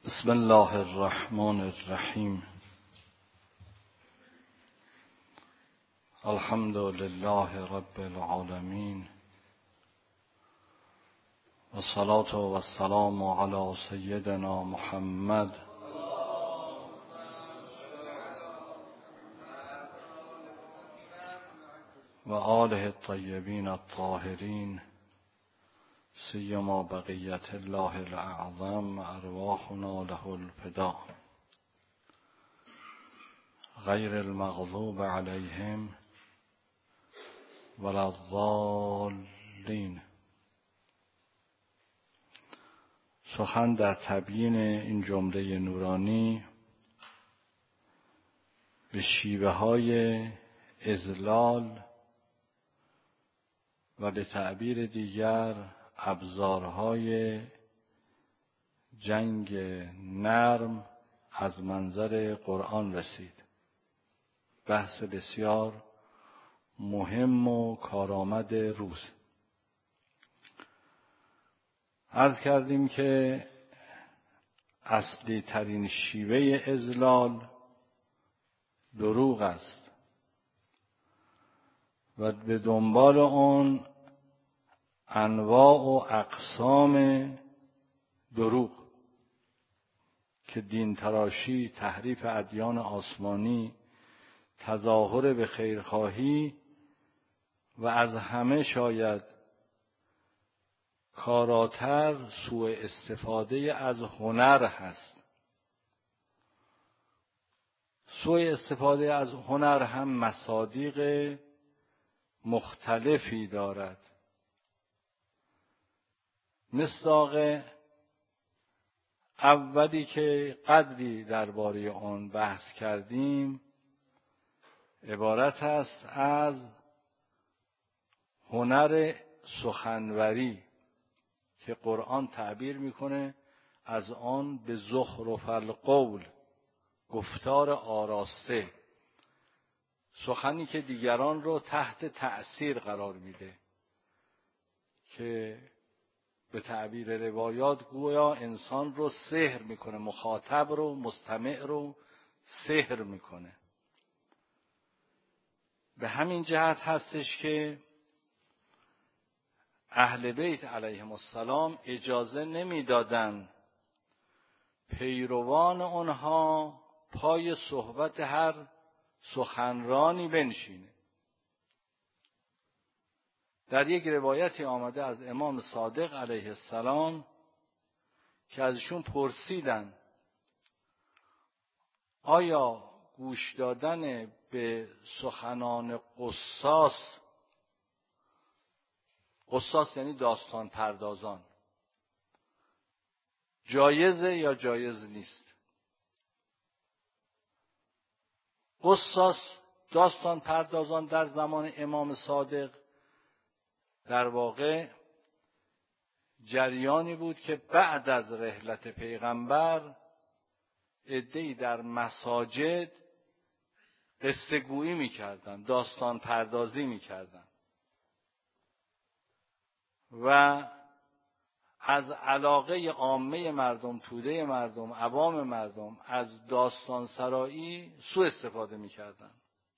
بسم الله الرحمن الرحیم. الحمد لله رب العالمین و الصلاة و السلام علی سیدنا محمد و آله الطیبین الطاهرین سیما بقیت الله الاعظم ارواحنا له الفدا غیر المغضوب علیهم ولا الضالین. سخن در تبیین این جمله نورانی به شیوه‌های اذلال و به تعبیر دیگر ابزارهای جنگ نرم از منظر قرآن رسید. بحث بسیار مهم و کارآمد روز. عرض کردیم که اصلی ترین شیوه اذلال دروغ است و به دنبال اون انواع و اقسام دروغ که دین تراشی، تحریف ادیان آسمانی، تظاهر به خیرخواهی و از همه شاید کاراتر سوء استفاده از هنر هست. سوء استفاده از هنر هم مصادیق مختلفی دارد. مصداق اولی که قدری درباره آن بحث کردیم عبارت است از هنر سخنوری که قرآن تعبیر میکنه از آن به زخرف القول، گفتار آراسته، سخنی که دیگران رو تحت تأثیر قرار میده، که به تعبیر روایات گویا انسان رو سحر میکنه، مخاطب رو، مستمع رو سحر میکنه. به همین جهت هستش که اهل بیت علیهم السلام اجازه نمیدادن پیروان اونها پای صحبت هر سخنرانی بنشینه. در یک روایتی آمده از امام صادق علیه السلام که ازشون پرسیدن آیا گوش دادن به سخنان قصاص یعنی داستان پردازان، جایزه یا جایز نیست؟ قصاص، داستان پردازان در زمان امام صادق در واقع جریانی بود که بعد از رحلت پیغمبر عده‌ای در مساجد قصه گویی می‌کردند، داستان پردازی می‌کردند و از علاقه عامه مردم، توده مردم، عوام مردم از داستان سرایی سوء استفاده می‌کردند.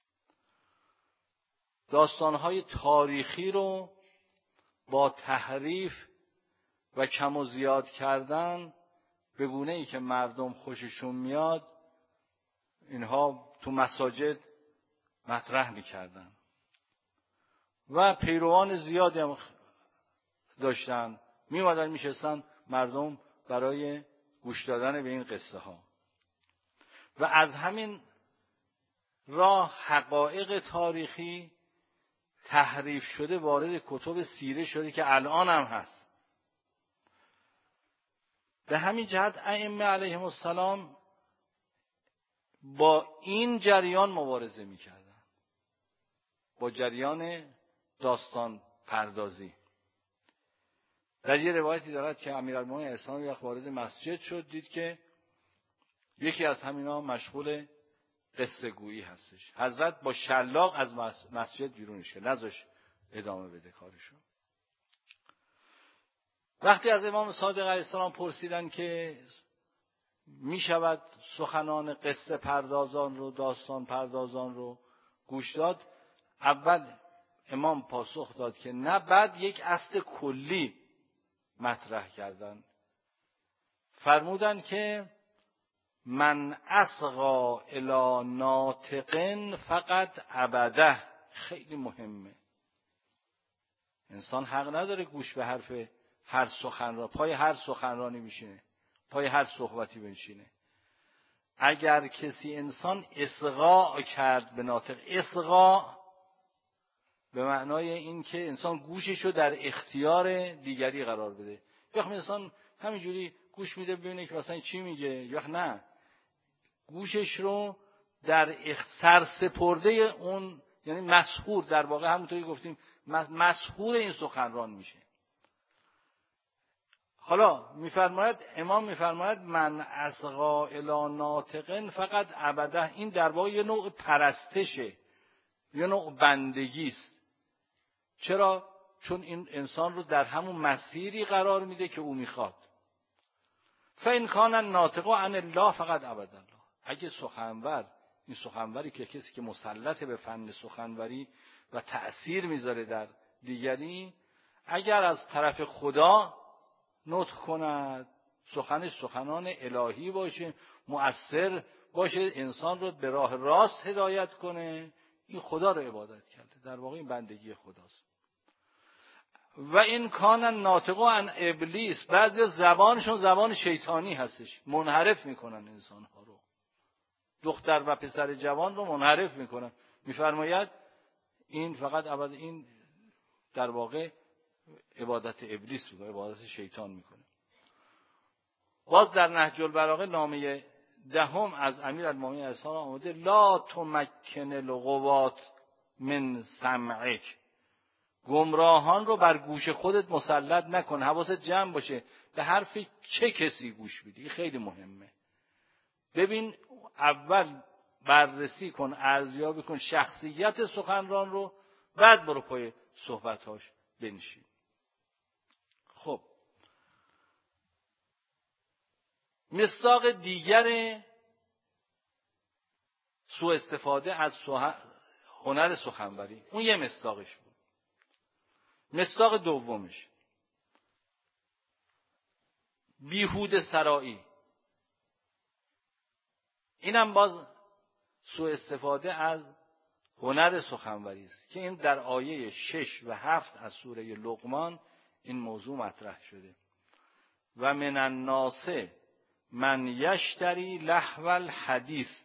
داستان‌های تاریخی رو با تحریف و کم و زیاد کردن به گونه‌ای که مردم خوششون میاد اینها تو مساجد مطرح می‌کردن و پیروان زیادی هم داشتن، می‌اومدن میشستن مردم برای گوش دادن به این قصه ها و از همین راه حقایق تاریخی تحریف شده وارد کتب سیره شده که الان هم هست. به همین جهت ائمه علیهم السلام با این جریان مبارزه می‌کردند، با جریان داستان پردازی. در یه روایتی دارد که امیرالمومنین علیه السلام یک وارد مسجد شد، دید که یکی از همینا مشغول قصه گویی هستش. حضرت با شلاق از مسجد بیرونش کرد، نذاش ادامه بده کارشو. وقتی از امام صادق علیه السلام پرسیدن که می شود سخنان قصه پردازان رو، داستان پردازان رو گوش داد؟ اول امام پاسخ داد که نه، بعد یک اصل کلی مطرح کردند. فرمودن که من اصغا الی ناطق فقط عبده. خیلی مهمه. انسان حق نداره گوش به حرف هر سخنران، پای هر سخنرانی بشینه، پای هر صحبتی بنشینه. اگر کسی انسان اصغا کرد به ناطق، اصغا به معنای این که انسان گوششو در اختیار دیگری قرار بده. یا انسان همینجوری گوش میده ببینه که مثلا چی میگه، یا نه، گوشش رو در سرسپرده اون، یعنی مسحور، در واقع همونطوری گفتیم مسحور این سخنران میشه. حالا میفرماید امام، میفرماید من اصغا الی ناطق فقط عبده. این در واقع یه نوع پرستشه، یه نوع بندگی است. چرا؟ چون این انسان رو در همون مسیری قرار میده که او میخواد. فإن کان الناطق عن الله فقط عبد الله. اگه سخنور، این سخنوری که کسی که مسلط به فن سخنوری و تأثیر میذاره در دیگری، اگر از طرف خدا نطق کند، سخنش سخنان الهی باشه، مؤثر باشه، انسان رو به راه راست هدایت کنه، این خدا رو عبادت کرده. در واقع این بندگی خداست. و این کان ناطق عن ابلیس. بعضی زبانشون زبان شیطانی هستش، منحرف میکنن انسانها رو، دختر و پسر جوان رو منحرف میکنن. میفرماید این فقط این در واقع عبادت ابلیس میکنه، عبادت شیطان میکنه. باز در نهج البلاغه نامه 10 از امیرالمومنین علیه السلام آمده لا تمکن الغوات من سمعک. گمراهان رو بر گوش خودت مسلط نکن، حواست جمع باشه به حرف چه کسی گوش میدی. خیلی مهمه. ببین، اول بررسی کن، ارزیابی کن شخصیت سخنران رو، بعد برو پای صحبتاش بنشین. خب، مصداق دیگر سوء استفاده از هنر سخنوری، اون یه مصداقش بود. مصداق دومش بیهوده سرایی. اینم باز سوء استفاده از هنر سخنوری است که این در آیه 6 و 7 از سوره لقمان این موضوع مطرح شده. و من الناس من یشتری لهو الحدیث.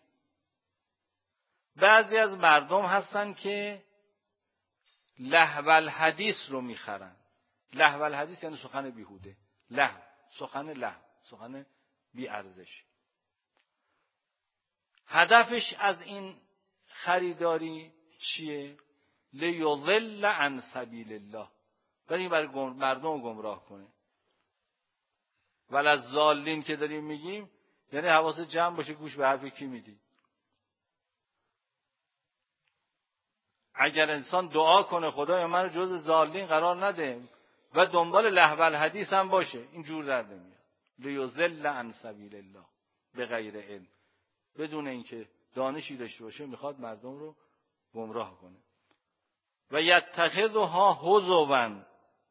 بعضی از مردم هستن که لهو الحدیث رو میخرن. لهو الحدیث یعنی سخن بیهوده، لهو، سخن بی ارزش. هدفش از این خریداری چیه؟ لیضل عن سبیل الله، برای مردم گمراه کنه. وللضالین که داریم میگیم یعنی حواست جمع باشه گوش به حرف کی میدی. اگر انسان دعا کنه خدایا منو جز ضالین قرار نده و دنبال لهو الحدیث هم باشه، این جور در نمیاد. لیضل عن سبیل الله به غیر علم، بدون اینکه دانشی داشته باشه میخواد مردم رو گمراه کنه. و یتخذها هزوا،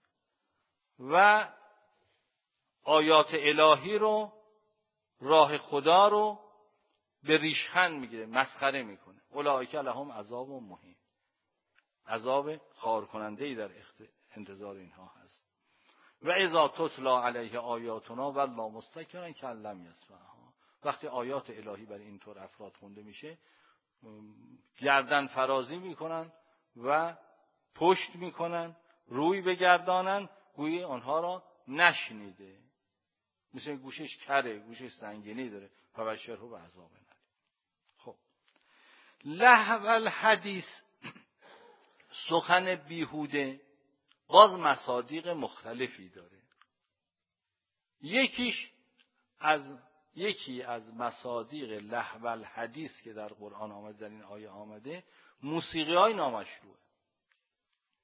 و آیات الهی رو، راه خدا رو به ریشخند میگیره، مسخره میکنه. اولئک لهم عذاب مهین. عذاب خار کننده ای در انتظار اینها هست. و اذا تتلی علیه آیاتنا والله مستکبرا کأن لم یسمعها. وقتی آیات الهی برای اینطور افراد خونده میشه، گردن فرازی میکنن و پشت میکنن، روی بگردانن گویی آنها را نشنیده. مثل گوشش کره، گوشش سنگینی داره. فبشره به عذاب الیم. خب، لهو الحدیث، سخن بیهوده، باز مصادیق مختلفی داره. یکی از مصادیق لهو الحدیث که در قرآن آمده، در این آیه آمده، موسیقی های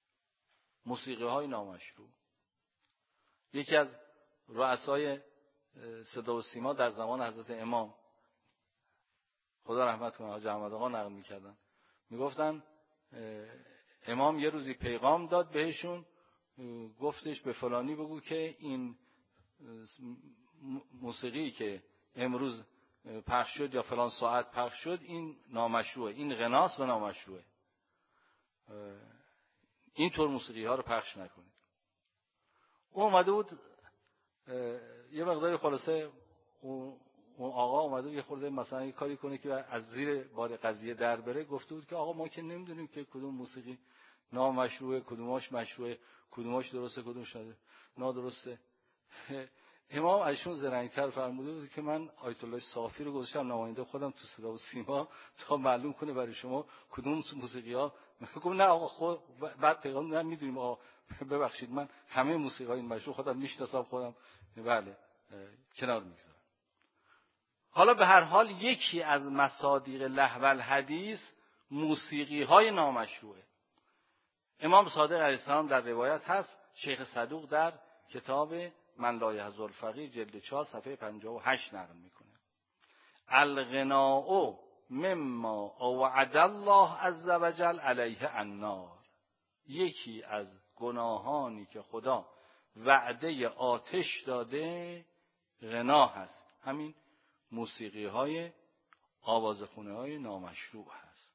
نامشروع. یکی از رؤسای صدا و سیما در زمان حضرت امام، خدا رحمت کنه، حاج احمد آقا نقل میکردن، میگفتن امام یه روزی پیغام داد بهشون، گفتش به فلانی بگو که این موسیقی که امروز پخش شد یا فلان ساعت پخش شد این نامشروعه، این غناست و نامشروعه، اینطور موسیقی ها رو پخش نکنید. اون اومده بود یه مقداری خلاصه اون آقا اومده یه خورده مثلا یه کاری کنه که از زیر بار قضیه در بره، گفته بود که آقا ما که نمیدونیم که کدوم موسیقی نامشروعه، کدوماش مشروعه، کدوماش درسته، کدومش نادرسته. امام ازشون زرنگ‌تر فرموده بود که من آیت الله صافی رو گذاشتم نماینده خودم تو صدا و سیما تا معلوم کنه برای شما کدوم موسیقی‌ها. گفت نه آقا خود بعد پیغام نمیدونیم آقا ببخشید من همه موسیقی‌های این مشروع خودم میشناسم، خودم بله کنار میگذارم. حالا به هر حال یکی از مصادیق لهو الحدیث موسیقی‌های نامشروعه. امام صادق علیه السلام در روایت هست، شیخ صدوق در کتاب من لا یحظ الفقیه جلد 4 صفحه 58 نقل میکنه: الغناء مما اوعد الله عز وجل علیه النار. یکی از گناهانی که خدا وعده آتش داده غنا هست، همین موسیقی های آوازخونه های نامشروع هست.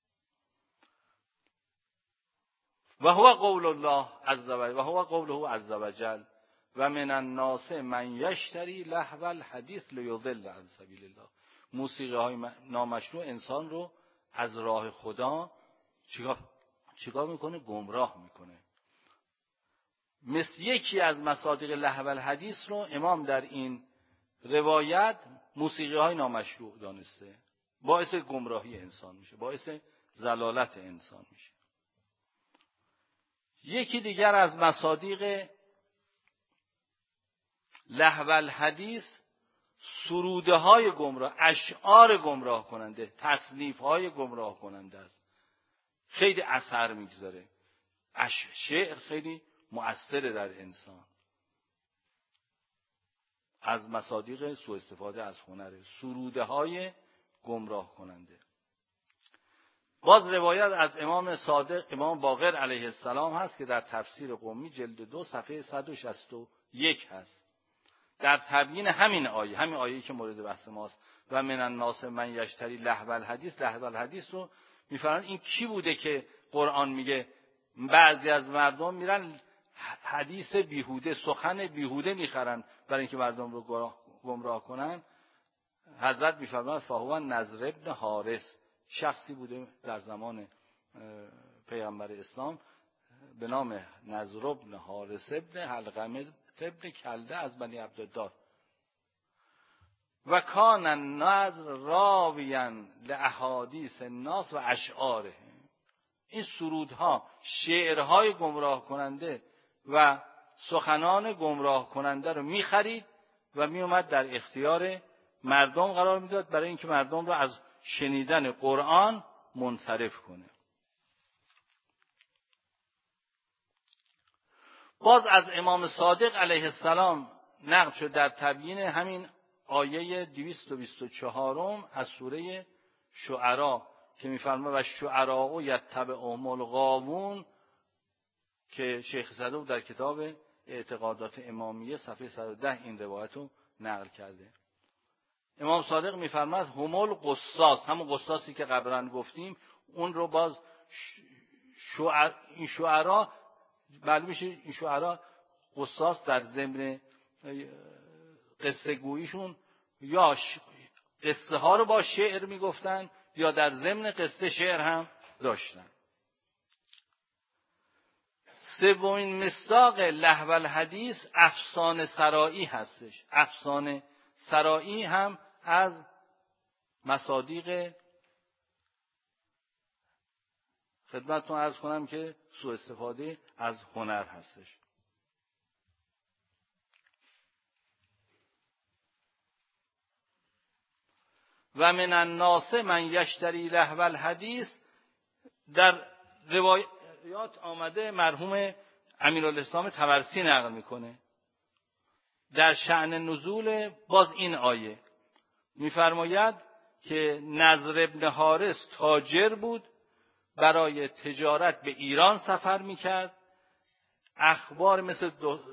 و هو قول الله عز وجل و هو قوله عز وجل و من الناس من یشتری لهو الحدیث لیضل عن سبیل الله. موسیقی های نامشروع انسان رو از راه خدا چیکار میکنه؟ گمراه میکنه. مثل یکی از مصادیق لهو الحدیث رو امام در این روایت موسیقی های نامشروع دانسته، باعث گمراهی انسان میشه، باعث ضلالت انسان میشه. یکی دیگر از مصادیق لهو الحدیث سروده های گمراه، اشعار گمراه کننده، تصنیف های گمراه کننده است. خیلی اثر میگذاره. شعر خیلی مؤثره در انسان. از مصادیق سوء استفاده از هنر سروده های گمراه کننده. باز روایت از امام صادق امام باقر علیه السلام هست که در تفسیر قمی جلد 2 صفحه 161 هست، در تبیین همین آیه‌ای که مورد بحث ماست و من الناس من یشتری لهو الحدیث. لهو الحدیث رو میفرمایند این کی بوده که قرآن میگه بعضی از مردم میرن حدیث بیهوده، سخن بیهوده میخرن برای اینکه مردم رو گمراه کنن. حضرت میفرمایند فهو نضر ابن حارث، شخصی بوده در زمان پیامبر اسلام به نام نضر ابن حارث ابن حلقمه ابن کلده از بنی عبدالدار و کان النضر راویا لاحادیث الناس و اشعاره. این سرودها شعرهای گمراه کننده و سخنان گمراه کننده رو میخرید و میومد در اختیار مردم قرار میداد برای اینکه مردم رو از شنیدن قرآن منصرف کنه. باز از امام صادق علیه السلام نقل شد در تبیین همین آیه 224 از سوره شعرا که میفرماید و شعراء یتبعهم الغاوون، که شیخ صدوق در کتاب اعتقادات امامیه صفحه 110 این روایت رو نقل کرده. امام صادق میفرماید هم القصاص، همون قصاصی که قبلا گفتیم، اون رو باز این شعرا معلوم میشه این شعرا قصاص در ضمن قصه گوییشون یا قصه ها رو با شعر میگفتن یا در ضمن قصه شعر هم داشتن. سومین مصداق لهو الحدیث افسانه سرایی هستش. افسانه سرایی هم از مصادیق خدمتتون عرض کنم که سوء استفاده از هنر هستش. و من الناس من یشتری لهو الحدیث در روایات آمده، مرحوم امیرالاسلام طبرسی نقل میکنه در شأن نزول باز این آیه می‌فرماید که نضر ابن حارث تاجر بود، برای تجارت به ایران سفر می‌کرد. اخبار مثل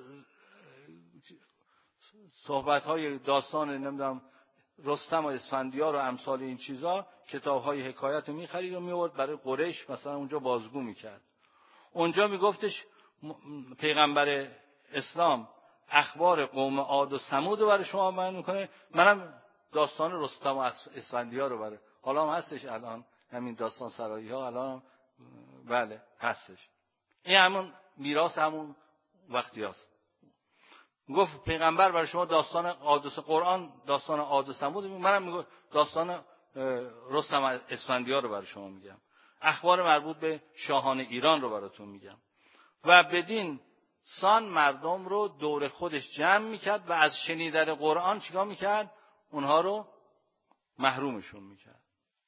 صحبت‌های داستان نمیدونم رستم و اسفندیار و امثال این چیزا، کتاب‌های حکایت رو می‌خرید و می‌آورد برای قریش مثلا اونجا بازگو می‌کرد. اونجا میگفتش پیغمبر اسلام اخبار قوم عاد و ثمود رو برای شما بیان میکنه، منم داستان رستم و اسفندیار رو برای، حالا هم هستش الان همین داستان سرایی ها الان بله هستش. این همون میراث همون وقتی هست. گفت پیغمبر برای شما داستان عاد و قرآن داستان عاد و ثمود، منم میگم داستان رستم و اسفندیار رو برای شما میگم، اخبار مربوط به شاهان ایران رو براتون میگم. و بدین سان مردم رو دور خودش جمع میکرد و از شنیدن قرآن چیکار میکرد؟ اونها رو محرومشون میکرد.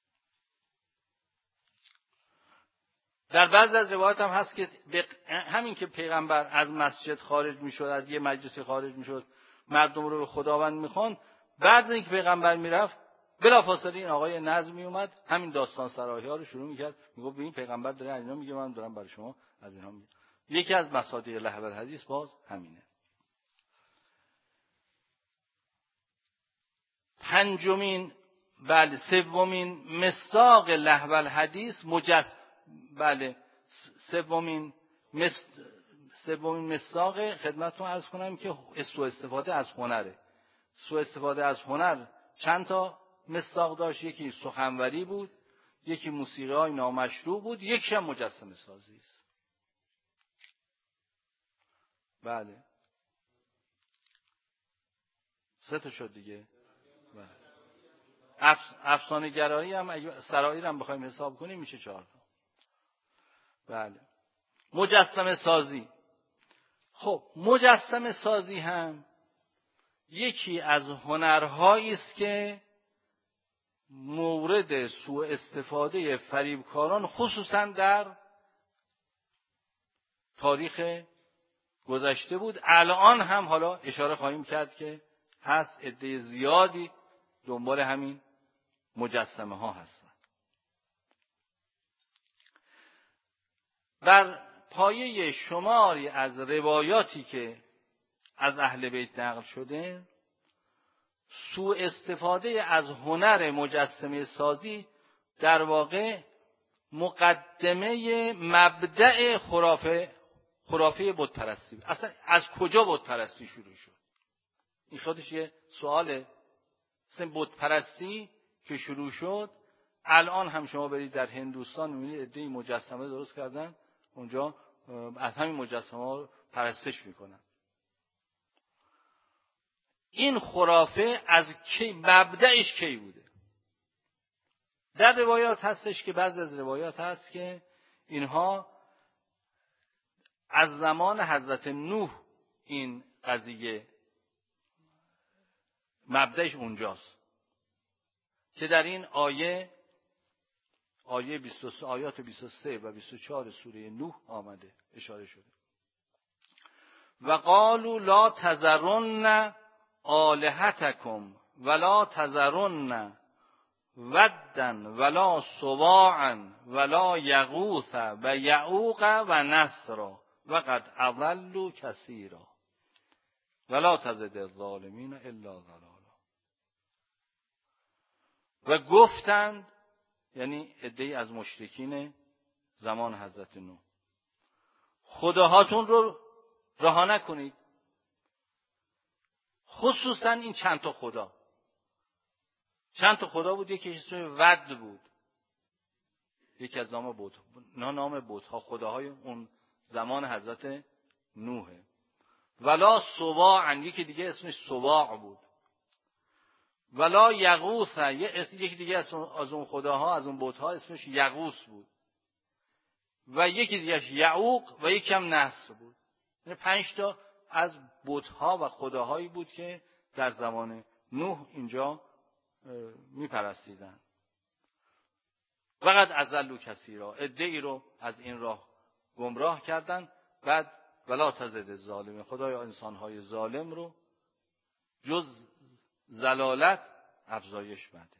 در بعض از روایات هم هست که همین که پیغمبر از مسجد خارج میشد، از یه مجلسی خارج میشد، مردم رو به خداوند میخوان، بعد از اینکه پیغمبر میرفت بلافاصله این آقای نضر میومد همین داستان سرایی ها رو شروع میکرد، میگفت ببین پیغمبر داره از اینا میگه، من دارم برای شما از اینا میگم. یکی از مصادیق لهو الحدیث باز همینه. سومین مصداق لهو الحدیث سومین مصداق خدمتتون عرض کنم که سوء استفاده از هنره. سوء استفاده از هنر چند تا مصداق داشت، یکی سخنوری بود، یکی موسیقی های نامشروع بود، یکیش هم مجسمه سازی است. بله 3 تا شد دیگه. بله. افسانه گرایی هم اگه سرایی هم بخوایم حساب کنیم میشه 4 تا. بله. مجسمه سازی. خب مجسمه سازی هم یکی از هنرهایی است که مورد سوء استفاده فریبکاران خصوصا در تاریخ گذشته بود. الان هم حالا اشاره خواهیم کرد که هست عده زیادی دنبال همین مجسمه ها هستن. بر پایه شماری از روایاتی که از اهل بیت نقل شده، سوء استفاده از هنر مجسمه سازی در واقع مقدمه مبدأ خرافه بت پرستی. اصلا از کجا بت پرستی شروع شد؟ این خودش یه سواله. اصلا بت پرستی که شروع شد، الان هم شما برید در هندوستان میبینید عده‌ای مجسمه درست کردن، اونجا از همین مجسمه ها پرستش میکنن. این خرافه از کی مبدأش کی بوده؟ در روایات هستش که بعضی از روایات هست که اینها از زمان حضرت نوح این قضیه مبدأش اونجاست که در این آیات 23 و 24 سوره نوح آمده اشاره شده. و قالوا لا تذرن آلهتکم ولا تذرن ودا ولا سواعا ولا یغوث و یعوق و نسرا وقد اضلوا کثیرا ولا تزد الظالمین الا ضلالا. و گفتند، یعنی عده‌ای از مشرکین زمان حضرت نوح، خداهاتون رو رها نکنید، خصوصا این چند تا خدا بود. یکی اسمش ود بود، یکی از نام بت‌ها خداهای اون زمان حضرت نوحه. ولا سواعا، یکی دیگه اسمش سواع بود. ولا یغوث، یکی دیگه از اون خداها از اون بت‌ها اسمش یغوث بود. و یکی دیگهش یعوق و یکی هم نصر بود. یعنی 5 تا از بت‌ها و خداهایی بود که در زمان نوح اینجا میپرستیدن. وقد اضلوا کثیرا، عده‌ای رو از این راه گمراه کردن. بعد ولا تزد الظالمین، خدایا انسان‌های ظالم رو جز ضلالت افزایش بده.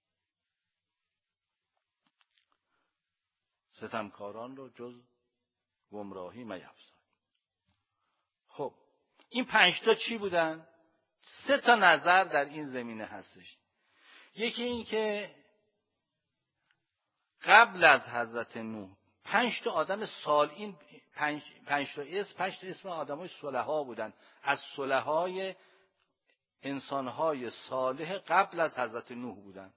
ستمکاران رو جز گمراهی میفزای. خب این 5 تا چی بودن؟ 3 تا نظر در این زمینه هستش. یکی این که قبل از حضرت نوح 5 تا آدم صالحین، 5 تا اسم آدمای صلحا بودن، از صلحای انسانهای صالح قبل از حضرت نوح بودن.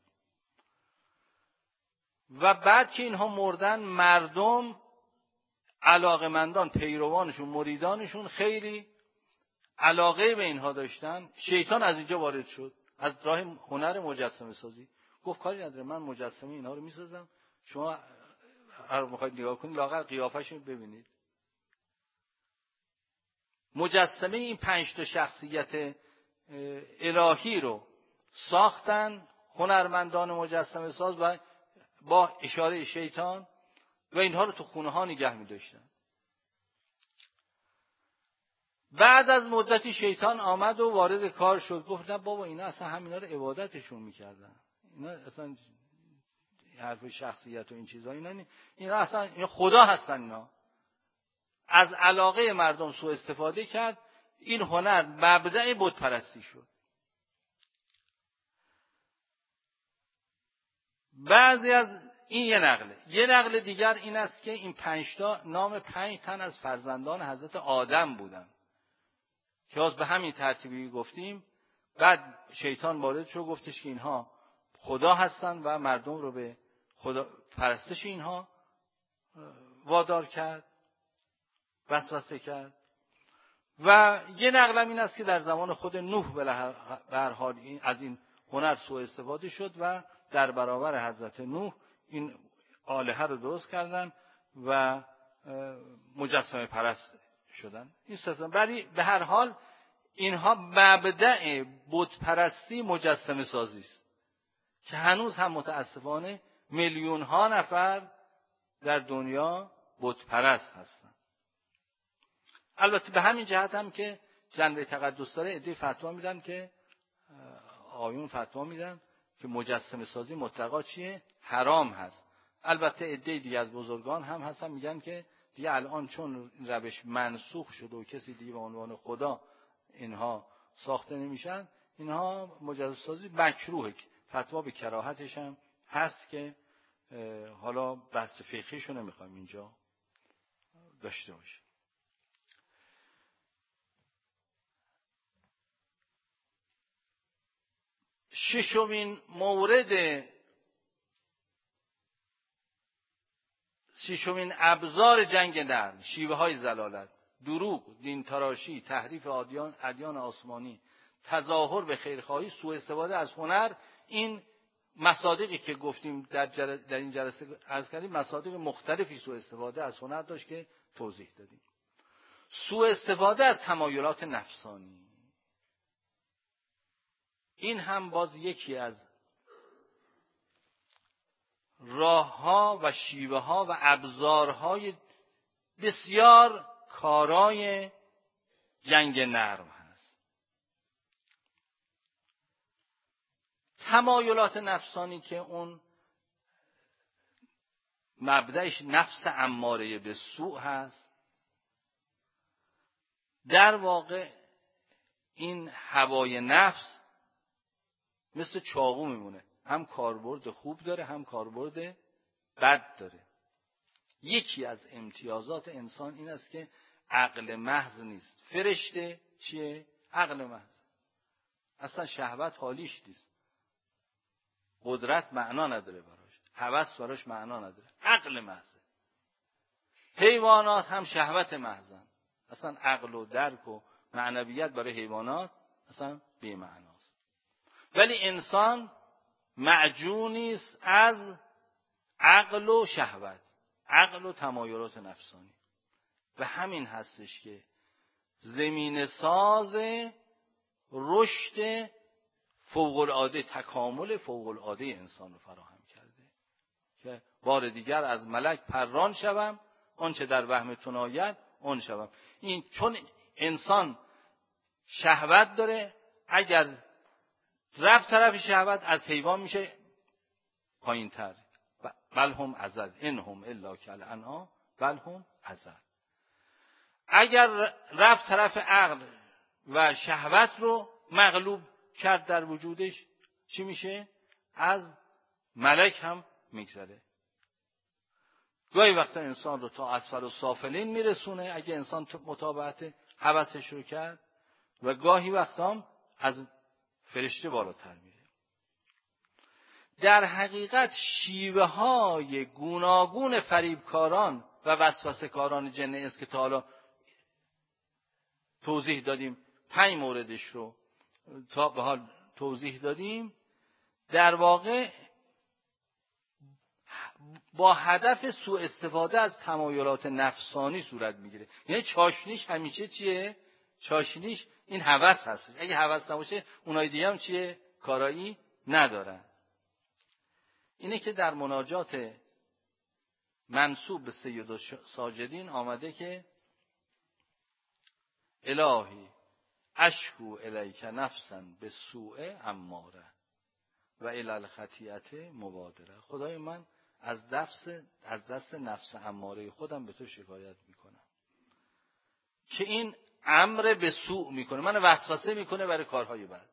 و بعد که اینها مردن، مردم علاقمندان، پیروانشون، مریدانشون خیلی علاقه به اینها داشتن. شیطان از اینجا وارد شد، از راه هنر مجسمه سازی. گفت کاری نداره، من مجسمه اینها رو میسازم، شما هر میخواید نگاه کنید لااقل قیافه‌شون ببینید. مجسمه این 5 تا شخصیت الهی رو ساختن هنرمندان مجسمه ساز و با اشاره شیطان، و اینها رو تو خونه ها نگه می داشتن. بعد از مدتی شیطان آمد و وارد کار شد. گفت نه بابا، اینا اصلا همینا رو عبادتشون میکردن، اینا اصلا حرف شخصیت و این چیزا اینا اصلا اینا خدا هستن. اینا از علاقه مردم سوء استفاده کرد. این هنر مبدأ بت پرستی شد. بعضی از این یه نقل دیگر این است که این 5 تا نام 5 تن از فرزندان حضرت آدم بودن که از به همین ترتیبی گفتیم. بعد شیطان وارد شد، گفتش که اینها خدا هستن و مردم رو به خدا پرستش اینها وادار کرد، وسوسه کرد. و یه نقلم این است که در زمان خود نوح به هر حال از این هنر سوء استفاده شد و در برابر حضرت نوح این آلهه رو درست کردن و مجسمه پرست شدن. این ستون ولی به هر حال اینها مبدأ بت پرستی مجسمه سازی است که هنوز هم متاسفانه میلیون ها نفر در دنیا بت پرست هستند. البته به همین جهت هم که جنبه تقدس داره، عده فتوا میدن که آیون فتوا میدن که مجسمه سازی مطلقا چیه؟ حرام هست. البته عده دیگه از بزرگان هم هستن میگن که دیگه الان چون روش منسوخ شده و کسی دیگه به عنوان خدا اینها ساخته نمیشن، اینها مجسمه سازی مکروهه. فتوا به کراهتش هم هست که حالا بحث فقهیشو نمیخوایم اینجا داشته باشیم. ششمین ابزار جنگ نرم، شیوه های ضلالت، دروغ، دین تراشی، تحریف ادیان آسمانی، تظاهر به خیرخواهی، سوء استفاده از هنر. این مصادیقی که گفتیم در این جلسه عرض کردیم، مصادیق مختلفی سوء استفاده از هنر داشت که توضیح دادیم. سوء استفاده از تمایلات نفسانی، این هم باز یکی از راه‌ها و شیوه‌ها و ابزارهای بسیار کارای جنگ نرم هست. تمایلات نفسانی که اون مبدأش نفس اماره به سوء هست، در واقع این هوای نفس مثل چاقو میمونه، هم کاربرد خوب داره هم کاربرد بد داره. یکی از امتیازات انسان این است که عقل محض نیست. فرشته چیه؟ عقل محض. اصلا شهوت حالیش نیست، قدرت معنا نداره براش، هوس براش معنا نداره، عقل محض. حیوانات هم شهوت محضن، اصلا عقل و درک و معنویت برای حیوانات اصلا بی معناست. ولی انسان معجونی است از عقل و شهوت، عقل و تمایلات نفسانی. و همین هستش که زمین ساز رشد فوق العاده، تکامل فوق العاده انسان رو فراهم کرده که بار دیگر از ملک پران شوم، آنچه در وهمتون آید آن شوم. این چون انسان شهوت داره، اگر رفت طرف شهوت از حیوان میشه پایین تر. بل هم اضل ان هم الا کالانعام بل هم اضل. اگر رفت طرف عقل و شهوت رو مغلوب کرد در وجودش چی میشه؟ از ملک هم میگذره. گاهی وقتا انسان رو تا اسفل السافلین میرسونه اگه انسان متابعت هوسش رو کرد، و گاهی وقتا هم از فرشته بالاتر میره. در حقیقت شیوه های گوناگون فریبکاران و وسوسه کاران جن انس که تا حالا توضیح دادیم، 5 موردش رو تا به حال توضیح دادیم، در واقع با هدف سوء استفاده از تمایلات نفسانی صورت میگیره. یعنی چاشنیش همیشه چیه؟ چاشنیش این هوس هست. اگه هوس نباشه اونای دیگه هم چیه؟ کارایی ندارن. اینه که در مناجات منسوب به سید ساجدین آمده که الهی اشکو الیک نفسا به سوء اماره و الی الخطیئت مبادره. خدای من از دست نفس اماره خودم به تو شکایت میکنم که این امر به سوء میکنه، منو وسوسه میکنه برای کارهای بد،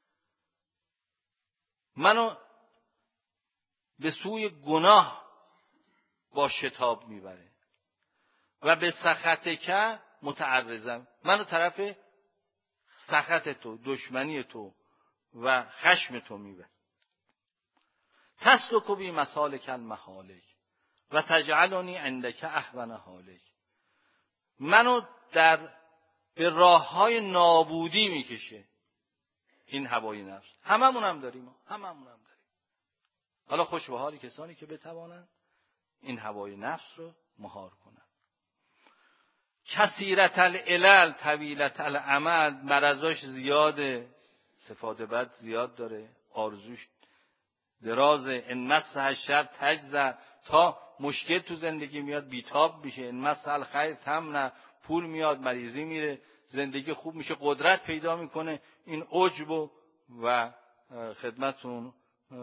منو به سوی گناه با شتاب میبره و به سخطک متعرضم، منو طرف سخط تو، دشمنی تو و خشم تو میبره. تسلک بی مسالک المهالک و تجعلنی عندک اهون حالک. منو به راههای نابودی میکشه این هوای نفس. هممون هم داریم. حالا خوش به حال کسانی که بتوانند این هوای نفس رو مهار کنند. کثیرت العلل طویلت الامل، مرضاش زیاده، صفات بد زیاد داره، آرزوش درازه. ان مسح الشر تجزع، تا مشکل تو زندگی میاد بیتاب میشه. ان مسح الخیر تمنع، پول میاد مریضی میره، زندگی خوب میشه، قدرت پیدا میکنه. این عجب و خدمتون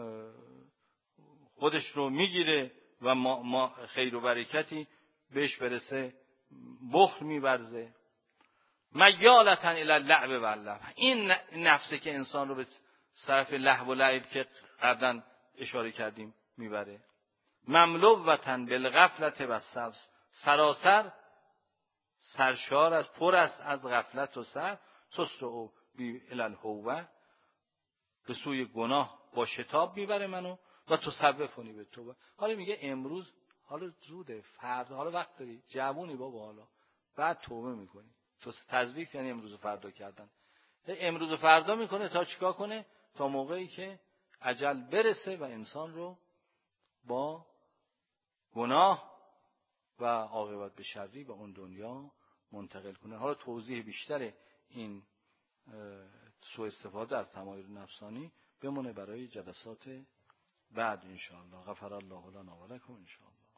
خودش رو میگیره و ما خیر و برکتی بهش برسه، بخل میورزه. میالتن الی اللعب و اللهو، این نفسه که انسان رو به طرف لهو و لعب که قبلا اشاره کردیم میبره. مملوتن بالغفلة و السبس، سراسر سرشار از پر است از غفلت و سر. تسرع بی الی الهوة، به سوی گناه با شتاب میبره منو و تصوفونی به توبه. حالا میگه امروز حالا زوده، فردا حالا وقت داری، جوونی بابا، حالا بعد توبه میکنی. تزویف یعنی امروز و فردا کردن. امروز و فردا میکنه تا چیکار کنه؟ تا موقعی که اجل برسه و انسان رو با گناه و عاقبت به شری به اون دنیا منتقل کنه. حالا توضیح بیشتر این سوء استفاده از تمایل نفسانی بمونه برای جلسات بعد ان شاء الله. غفر الله لنا و لکم ان شاء الله.